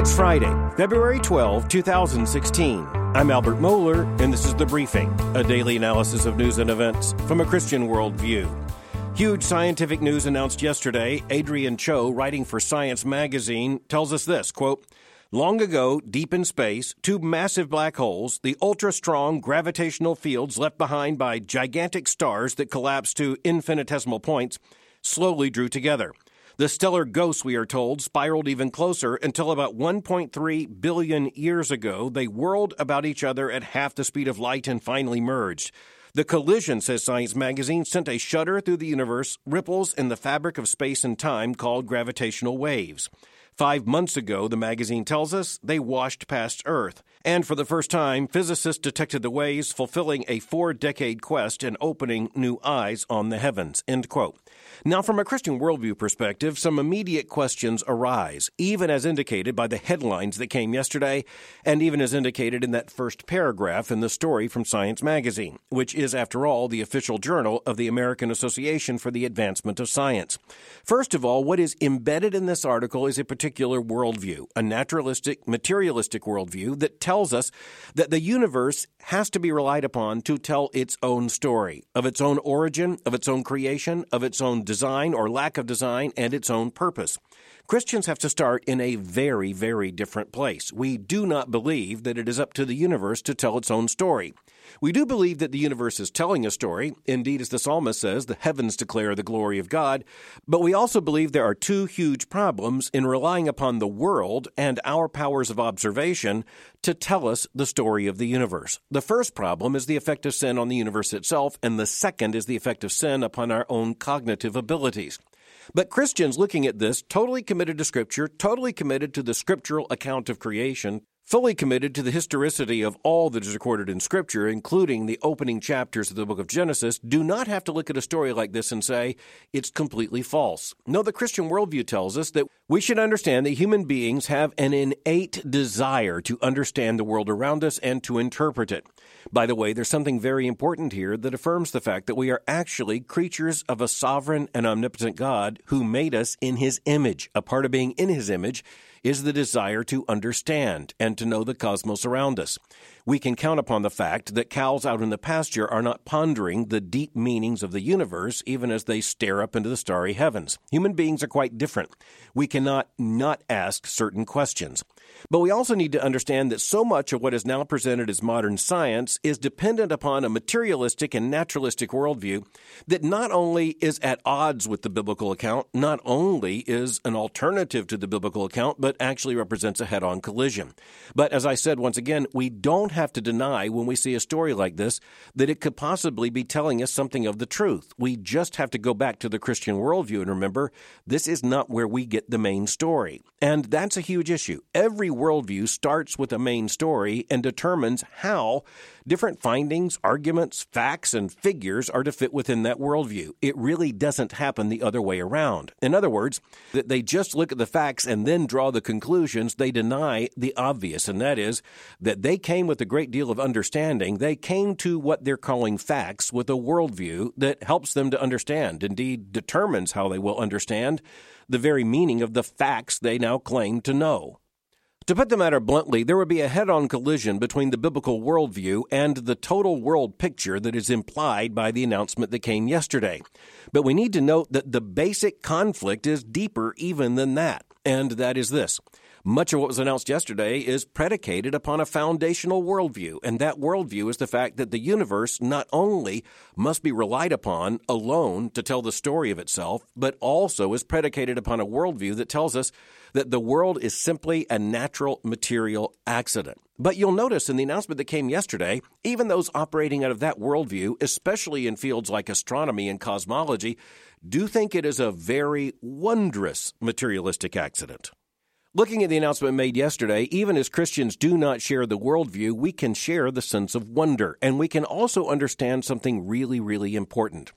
It's Friday, February 12, 2016. I'm Albert Mohler, and this is The Briefing, a daily analysis of news and events from a Christian worldview. Huge scientific news announced yesterday. Adrian Cho, writing for Science magazine, tells us this, quote, "Long ago, deep in space, two massive black holes, the ultra-strong gravitational fields left behind by gigantic stars that collapsed to infinitesimal points, slowly drew together. The stellar ghosts, we are told, spiraled even closer until about 1.3 billion years ago. They whirled about each other at half the speed of light and finally merged. The collision, says Science magazine, sent a shudder through the universe, ripples in the fabric of space and time called gravitational waves. 5 months ago, the magazine tells us, they washed past Earth. And for the first time, physicists detected the waves, fulfilling a 4-decade quest and opening new eyes on the heavens." End quote. Now, from a Christian worldview perspective, some immediate questions arise, even as indicated by the headlines that came yesterday, and even as indicated in that first paragraph in the story from Science magazine, which is, after all, the official journal of the American Association for the Advancement of Science. First of all, what is embedded in this article is a particular worldview, a naturalistic, materialistic worldview that tells us that the universe has to be relied upon to tell its own story, of its own origin, of its own creation, of its own design or lack of design, and its own purpose. Christians have to start in a very, very different place. We do not believe that it is up to the universe to tell its own story. We do believe that the universe is telling a story. Indeed, as the psalmist says, the heavens declare the glory of God. But we also believe there are two huge problems in relying upon the world and our powers of observation to tell us the story of the universe. The first problem is the effect of sin on the universe itself, and the second is the effect of sin upon our own cognitive abilities. But Christians looking at this, totally committed to Scripture, totally committed to the scriptural account of creation, fully committed to the historicity of all that is recorded in Scripture, including the opening chapters of the book of Genesis, do not have to look at a story like this and say, it's completely false. No, the Christian worldview tells us that we should understand that human beings have an innate desire to understand the world around us and to interpret it. By the way, there's something very important here that affirms the fact that we are actually creatures of a sovereign and omnipotent God who made us in His image. A part of being in His image is the desire to understand and to know the cosmos around us. We can count upon the fact that cows out in the pasture are not pondering the deep meanings of the universe even as they stare up into the starry heavens. Human beings are quite different. We cannot not ask certain questions. But we also need to understand that so much of what is now presented as modern science is dependent upon a materialistic and naturalistic worldview that not only is at odds with the biblical account, not only is an alternative to the biblical account, but actually represents a head-on collision. But as I said once again, we don't have to deny when we see a story like this that it could possibly be telling us something of the truth. We just have to go back to the Christian worldview and remember, this is not where we get the main story. And that's a huge issue. Every worldview starts with a main story and determines how different findings, arguments, facts, and figures are to fit within that worldview. It really doesn't happen the other way around. In other words, that they just look at the facts and then draw the conclusions. They deny the obvious, and that is that they came with a great deal of understanding. They came to what they're calling facts with a worldview that helps them to understand, indeed determines how they will understand the very meaning of the facts they now claim to know. To put the matter bluntly, there would be a head-on collision between the biblical worldview and the total world picture that is implied by the announcement that came yesterday. But we need to note that the basic conflict is deeper even than that, and that is this. Much of what was announced yesterday is predicated upon a foundational worldview, and that worldview is the fact that the universe not only must be relied upon alone to tell the story of itself, but also is predicated upon a worldview that tells us that the world is simply a natural material accident. But you'll notice in the announcement that came yesterday, even those operating out of that worldview, especially in fields like astronomy and cosmology, do think it is a very wondrous materialistic accident. Looking at the announcement made yesterday, even as Christians do not share the worldview, we can share the sense of wonder, and we can also understand something really, really important.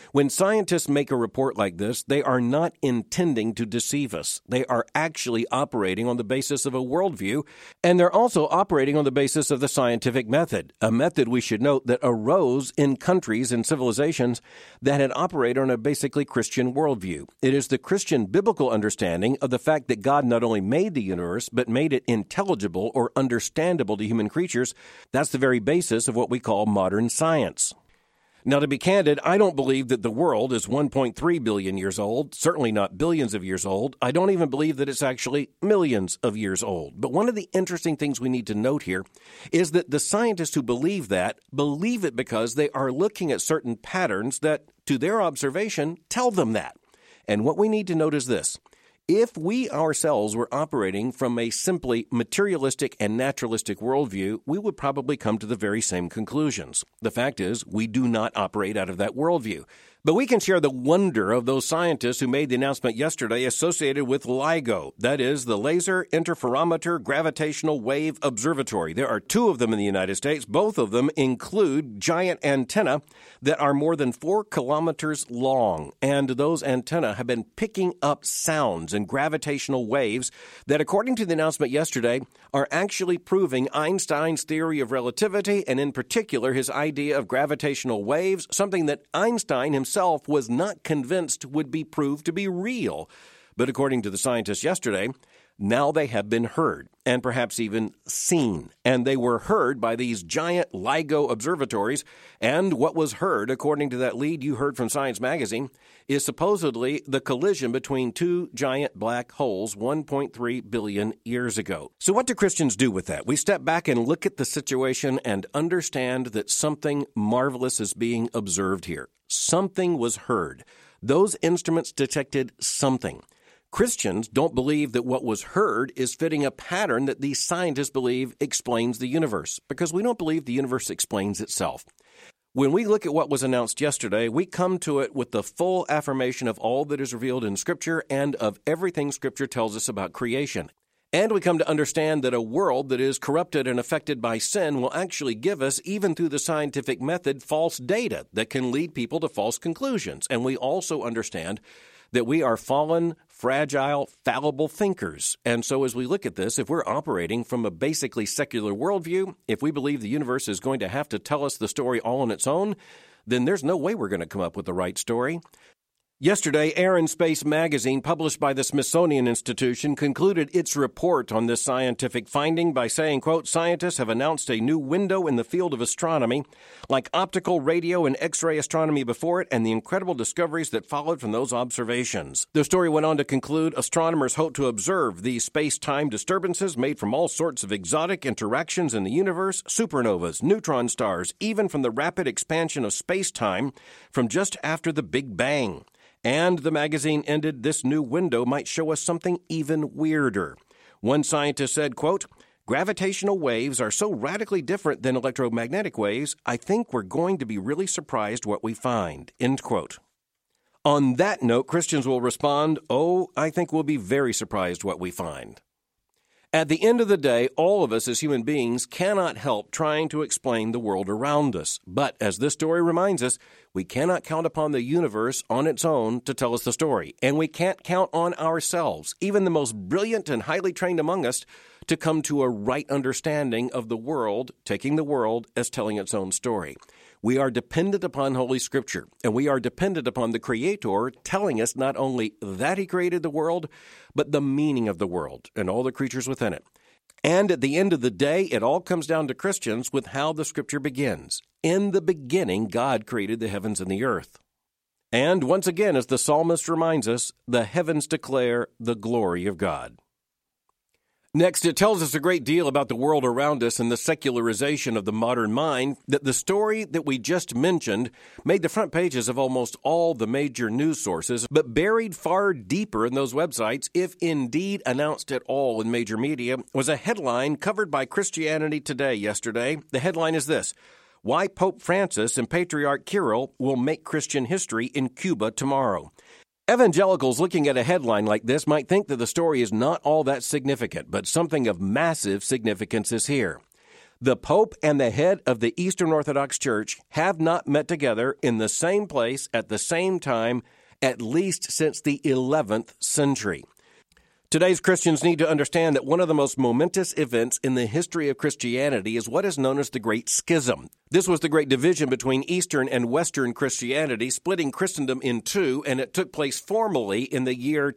When scientists make a report like this, they are not intending to deceive us. They are actually operating on the basis of a worldview, and they're also operating on the basis of the scientific method, a method we should note that arose in countries and civilizations that had operated on a basically Christian worldview. It is the Christian biblical understanding of the fact that God not only made the universe, but made it intelligible or understandable to human creatures. That's the very basis of what we call modern science. Now, to be candid, I don't believe that the world is 1.3 billion years old, certainly not billions of years old. I don't even believe that it's actually millions of years old. But one of the interesting things we need to note here is that the scientists who believe that believe it because they are looking at certain patterns that, to their observation, tell them that. And what we need to note is this. If we ourselves were operating from a simply materialistic and naturalistic worldview, we would probably come to the very same conclusions. The fact is, we do not operate out of that worldview. But we can share the wonder of those scientists who made the announcement yesterday associated with LIGO, that is, the Laser Interferometer Gravitational Wave Observatory. There are 2 of them in the United States. Both of them include giant antennae that are more than 4 kilometers long, and those antennae have been picking up sounds and gravitational waves that, according to the announcement yesterday, are actually proving Einstein's theory of relativity, and in particular his idea of gravitational waves, something that Einstein himself was not convinced would be proved to be real. But according to the scientists yesterday, now they have been heard and perhaps even seen. And they were heard by these giant LIGO observatories. And what was heard, according to that lead you heard from Science Magazine, is supposedly the collision between 2 giant black holes 1.3 billion years ago. So what do Christians do with that? We step back and look at the situation and understand that something marvelous is being observed here. Something was heard. Those instruments detected something. Christians don't believe that what was heard is fitting a pattern that these scientists believe explains the universe, because we don't believe the universe explains itself. When we look at what was announced yesterday, we come to it with the full affirmation of all that is revealed in Scripture and of everything Scripture tells us about creation. And we come to understand that a world that is corrupted and affected by sin will actually give us, even through the scientific method, false data that can lead people to false conclusions. And we also understand that we are fallen, fragile, fallible thinkers. And so as we look at this, if we're operating from a basically secular worldview, if we believe the universe is going to have to tell us the story all on its own, then there's no way we're going to come up with the right story. Yesterday, Air and Space magazine, published by the Smithsonian Institution, concluded its report on this scientific finding by saying, quote, scientists have announced a new window in the field of astronomy, like optical, radio, and X-ray astronomy before it, and the incredible discoveries that followed from those observations. The story went on to conclude, astronomers hope to observe these space-time disturbances made from all sorts of exotic interactions in the universe, supernovas, neutron stars, even from the rapid expansion of space-time from just after the Big Bang. And the magazine ended, this new window might show us something even weirder. One scientist said, quote, gravitational waves are so radically different than electromagnetic waves, I think we're going to be really surprised what we find, end quote. On that note, Christians will respond, oh, I think we'll be very surprised what we find. At the end of the day, all of us as human beings cannot help trying to explain the world around us. But as this story reminds us, we cannot count upon the universe on its own to tell us the story. And we can't count on ourselves, even the most brilliant and highly trained among us, to come to a right understanding of the world, taking the world as telling its own story. We are dependent upon Holy Scripture, and we are dependent upon the Creator telling us not only that He created the world, but the meaning of the world and all the creatures within it. And at the end of the day, it all comes down to Christians with how the Scripture begins. In the beginning, God created the heavens and the earth. And once again, as the psalmist reminds us, the heavens declare the glory of God. Next, it tells us a great deal about the world around us and the secularization of the modern mind, that the story that we just mentioned made the front pages of almost all the major news sources, but buried far deeper in those websites, if indeed announced at all in major media, was a headline covered by Christianity Today yesterday. The headline is this: Why Pope Francis and Patriarch Kirill Will Make Christian History in Cuba Tomorrow. Evangelicals looking at a headline like this might think that the story is not all that significant, but something of massive significance is here. The Pope and the head of the Eastern Orthodox Church have not met together in the same place at the same time, at least since the 11th century. Today's Christians need to understand that one of the most momentous events in the history of Christianity is what is known as the Great Schism. This was the great division between Eastern and Western Christianity, splitting Christendom in two, and it took place formally in the year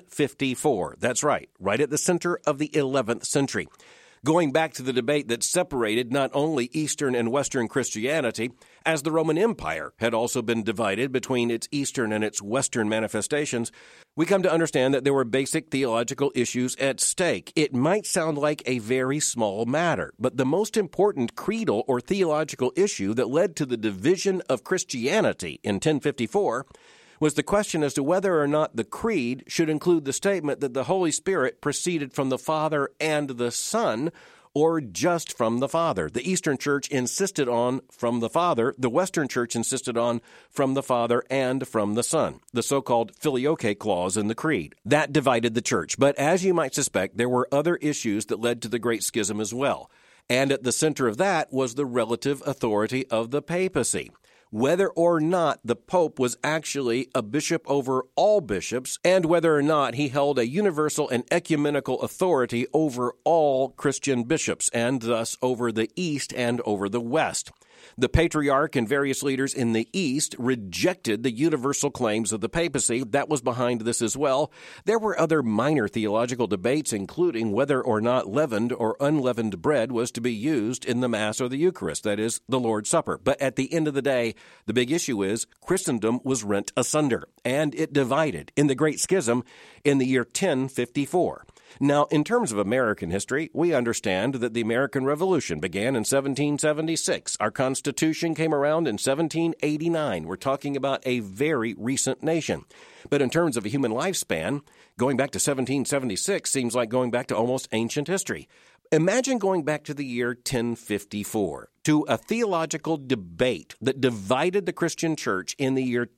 1054. That's right at the center of the 11th century. Going back to the debate that separated not only Eastern and Western Christianity, as the Roman Empire had also been divided between its Eastern and its Western manifestations, we come to understand that there were basic theological issues at stake. It might sound like a very small matter, but the most important creedal or theological issue that led to the division of Christianity in 1054 was the question as to whether or not the creed should include the statement that the Holy Spirit proceeded from the Father and the Son, or just from the Father. The Eastern Church insisted on from the Father. The Western Church insisted on from the Father and from the Son, the so-called filioque clause in the creed. That divided the church. But as you might suspect, there were other issues that led to the Great Schism as well. And at the center of that was the relative authority of the papacy. Whether or not the Pope was actually a bishop over all bishops, and whether or not he held a universal and ecumenical authority over all Christian bishops, and thus over the East and over the West. The Patriarch and various leaders in the East rejected the universal claims of the papacy. That was behind this as well. There were other minor theological debates, including whether or not leavened or unleavened bread was to be used in the Mass or the Eucharist, that is, the Lord's Supper. But at the end of the day, the big issue is Christendom was rent asunder, and it divided in the Great Schism in the year 1054. Now, in terms of American history, we understand that the American Revolution began in 1776. Our Constitution came around in 1789. We're talking about a very recent nation. But in terms of a human lifespan, going back to 1776 seems like going back to almost ancient history. Imagine going back to the year 1054, to a theological debate that divided the Christian church in the year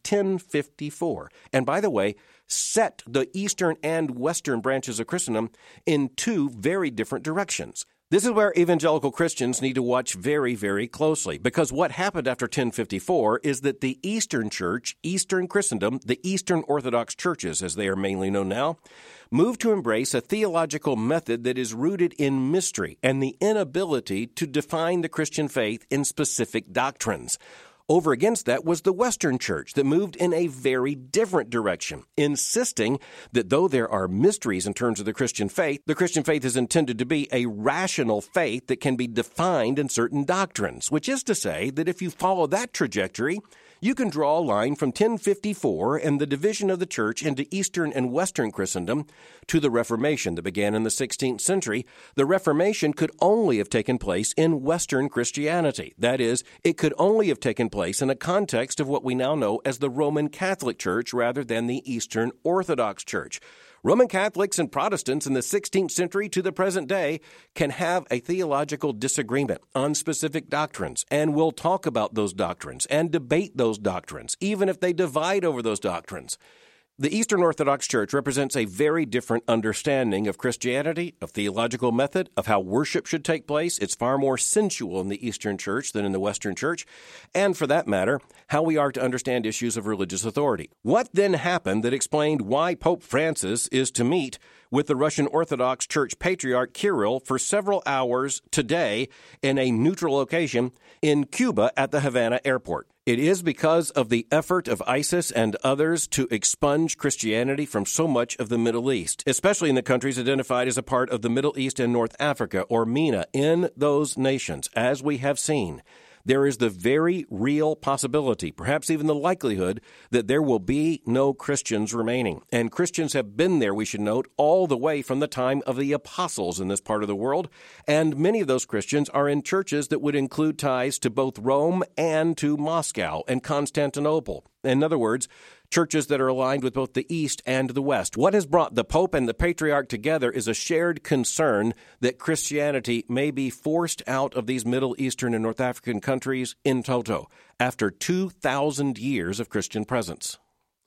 1054. And by the way, set the Eastern and Western branches of Christendom in two very different directions. This is where evangelical Christians need to watch very, very closely, because what happened after 1054 is that the Eastern Church, Eastern Christendom, the Eastern Orthodox churches, as they are mainly known now, moved to embrace a theological method that is rooted in mystery and the inability to define the Christian faith in specific doctrines. Over against that was the Western Church that moved in a very different direction, insisting that though there are mysteries in terms of the Christian faith is intended to be a rational faith that can be defined in certain doctrines, which is to say that if you follow that trajectory, you can draw a line from 1054 and the division of the church into Eastern and Western Christendom to the Reformation that began in the 16th century. The Reformation could only have taken place in Western Christianity. That is, it could only have taken place in a context of what we now know as the Roman Catholic Church rather than the Eastern Orthodox Church. Roman Catholics and Protestants in the 16th century to the present day can have a theological disagreement on specific doctrines, and will talk about those doctrines and debate those doctrines, even if they divide over those doctrines. The Eastern Orthodox Church represents a very different understanding of Christianity, of theological method, of how worship should take place. It's far more sensual in the Eastern Church than in the Western Church, and for that matter, how we are to understand issues of religious authority. What then happened that explained why Pope Francis is to meet with the Russian Orthodox Church Patriarch Kirill for several hours today in a neutral location in Cuba at the Havana airport? It is because of the effort of ISIS and others to expunge Christianity from so much of the Middle East, especially in the countries identified as a part of the Middle East and North Africa, or MENA. In those nations, as we have seen, there is the very real possibility, perhaps even the likelihood, that there will be no Christians remaining. And Christians have been there, we should note, all the way from the time of the apostles in this part of the world. And many of those Christians are in churches that would include ties to both Rome and to Moscow and Constantinople. In other words, churches that are aligned with both the East and the West. What has brought the Pope and the Patriarch together is a shared concern that Christianity may be forced out of these Middle Eastern and North African countries in toto after 2,000 years of Christian presence.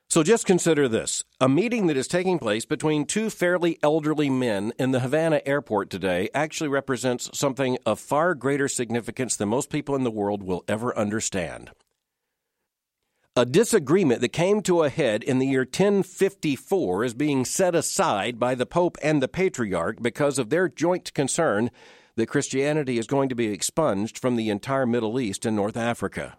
So just consider this. A meeting that is taking place between two fairly elderly men in the Havana airport today actually represents something of far greater significance than most people in the world will ever understand. A disagreement that came to a head in the year 1054 is being set aside by the Pope and the Patriarch because of their joint concern that Christianity is going to be expunged from the entire Middle East and North Africa.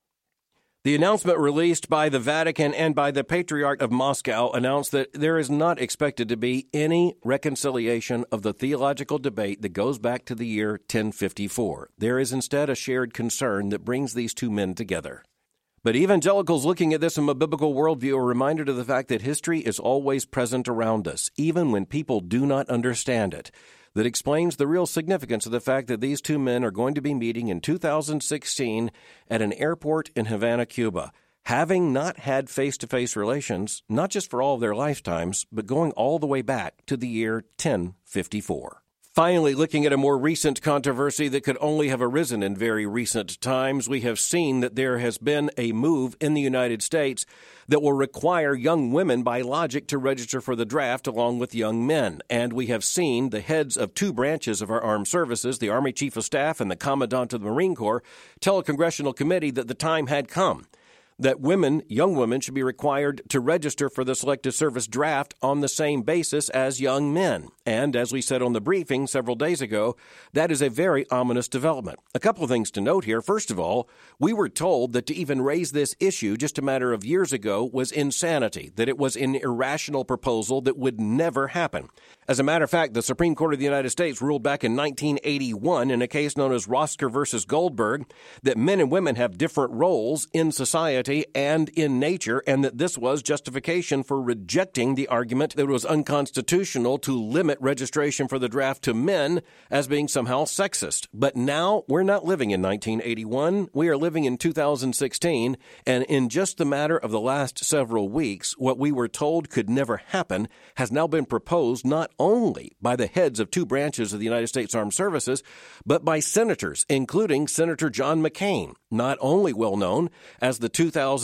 The announcement released by the Vatican and by the Patriarch of Moscow announced that there is not expected to be any reconciliation of the theological debate that goes back to the year 1054. There is instead a shared concern that brings these two men together. But evangelicals looking at this from a biblical worldview are reminded of the fact that history is always present around us, even when people do not understand it. That explains the real significance of the fact that these two men are going to be meeting in 2016 at an airport in Havana, Cuba, having not had face-to-face relations, not just for all of their lifetimes, but going all the way back to the year 1054. Finally, looking at a more recent controversy that could only have arisen in very recent times, we have seen that there has been a move in the United States that will require young women by logic to register for the draft along with young men. And we have seen the heads of two branches of our armed services, the Army Chief of Staff and the Commandant of the Marine Corps, tell a congressional committee that the time had come that young women, should be required to register for the Selective Service draft on the same basis as young men. And as we said on the briefing several days ago, that is a very ominous development. A couple of things to note here. First of all, we were told that to even raise this issue just a matter of years ago was insanity, that it was an irrational proposal that would never happen. As a matter of fact, the Supreme Court of the United States ruled back in 1981 in a case known as Rosker versus Goldberg that men and women have different roles in society and in nature, and that this was justification for rejecting the argument that it was unconstitutional to limit registration for the draft to men as being somehow sexist. But now we're not living in 1981. We are living in 2016, and in just the matter of the last several weeks, what we were told could never happen has now been proposed not only by the heads of two branches of the United States Armed Services, but by senators, including Senator John McCain, not only well known as the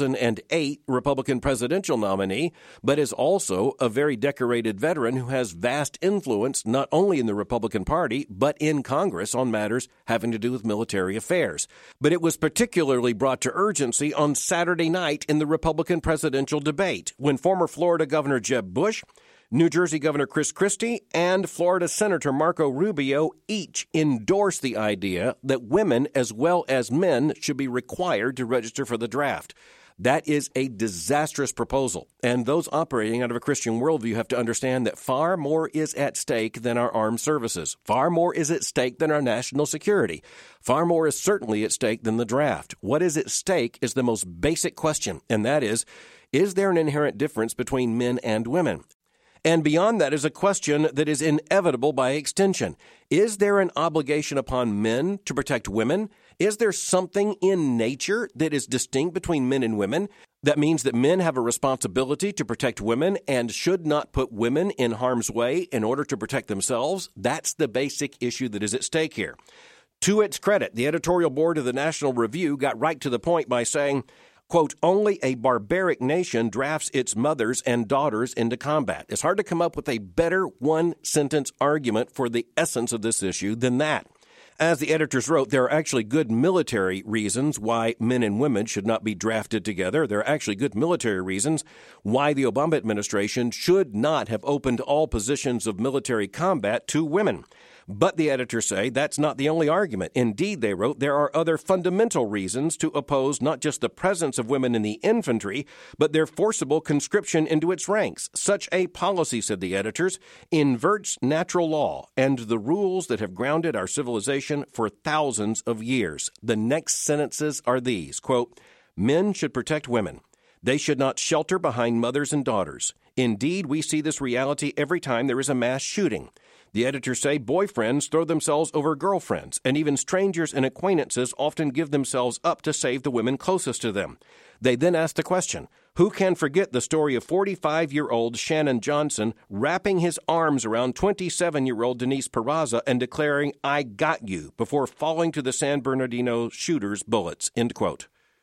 2008 Republican presidential nominee, but is also a very decorated veteran who has vast influence not only in the Republican Party, but in Congress on matters having to do with military affairs. But it was particularly brought to urgency on Saturday night in the Republican presidential debate, when former Florida Governor Jeb Bush, New Jersey Governor Chris Christie, and Florida Senator Marco Rubio each endorsed the idea that women as well as men should be required to register for the draft. That is a disastrous proposal, and those operating out of a Christian worldview have to understand that far more is at stake than our armed services. Far more is at stake than our national security. Far more is certainly at stake than the draft. What is at stake is the most basic question, and that is there an inherent difference between men and women? And beyond that is a question that is inevitable by extension. Is there an obligation upon men to protect women? Is there something in nature that is distinct between men and women? That means that men have a responsibility to protect women and should not put women in harm's way in order to protect themselves? That's the basic issue that is at stake here. To its credit, the editorial board of the National Review got right to the point by saying, quote, only a barbaric nation drafts its mothers and daughters into combat. It's hard to come up with a better one-sentence argument for the essence of this issue than that. As the editors wrote, there are actually good military reasons why men and women should not be drafted together. There are actually good military reasons why the Obama administration should not have opened all positions of military combat to women. But the editors say that's not the only argument. Indeed, they wrote, there are other fundamental reasons to oppose not just the presence of women in the infantry, but their forcible conscription into its ranks. Such a policy, said the editors, inverts natural law and the rules that have grounded our civilization for thousands of years. The next sentences are these, quote, men should protect women. They should not shelter behind mothers and daughters. Indeed, we see this reality every time there is a mass shooting. The editors say boyfriends throw themselves over girlfriends, and even strangers and acquaintances often give themselves up to save the women closest to them. They then ask the question, who can forget the story of 45-year-old Shannon Johnson wrapping his arms around 27-year-old Denise Peraza and declaring, I got you, before falling to the San Bernardino shooter's bullets, end quote.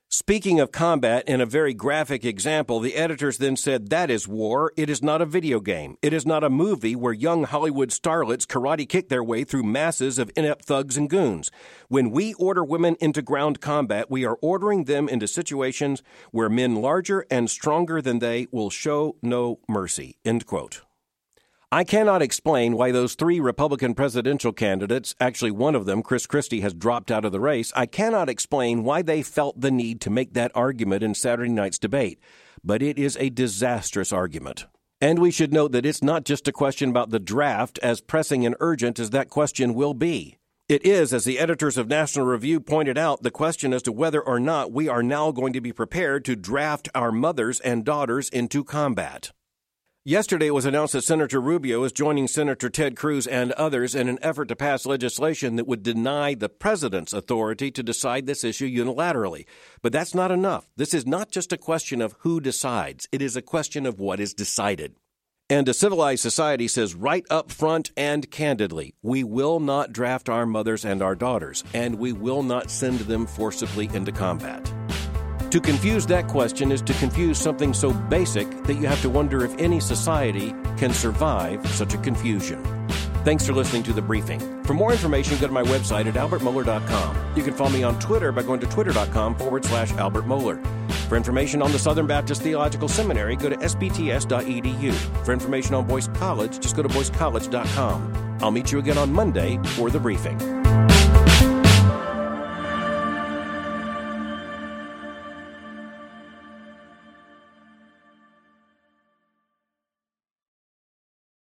Speaking of combat in a very graphic example, the editors then said, "That is war. It is not a video game. It is not a movie where young Hollywood starlets karate kick their way through masses of inept thugs and goons. When we order women into ground combat, we are ordering them into situations where men larger and stronger than they will show no mercy." End quote. I cannot explain why those three Republican presidential candidates, actually one of them, Chris Christie, has dropped out of the race. I cannot explain why they felt the need to make that argument in Saturday night's debate. But it is a disastrous argument. And we should note that it's not just a question about the draft, as pressing and urgent as that question will be. It is, as the editors of National Review pointed out, the question as to whether or not we are now going to be prepared to draft our mothers and daughters into combat. Yesterday it was announced that Senator Rubio is joining Senator Ted Cruz and others in an effort to pass legislation that would deny the president's authority to decide this issue unilaterally. But that's not enough. This is not just a question of who decides. It is a question of what is decided. And a civilized society says right up front and candidly, we will not draft our mothers and our daughters, and we will not send them forcibly into combat. To confuse that question is to confuse something so basic that you have to wonder if any society can survive such a confusion. Thanks for listening to The Briefing. For more information, go to my website at albertmohler.com. You can follow me on Twitter by going to twitter.com/Albert Mohler. For information on the Southern Baptist Theological Seminary, go to sbts.edu. For information on Boyce College, just go to boycecollege.com. I'll meet you again on Monday for The Briefing.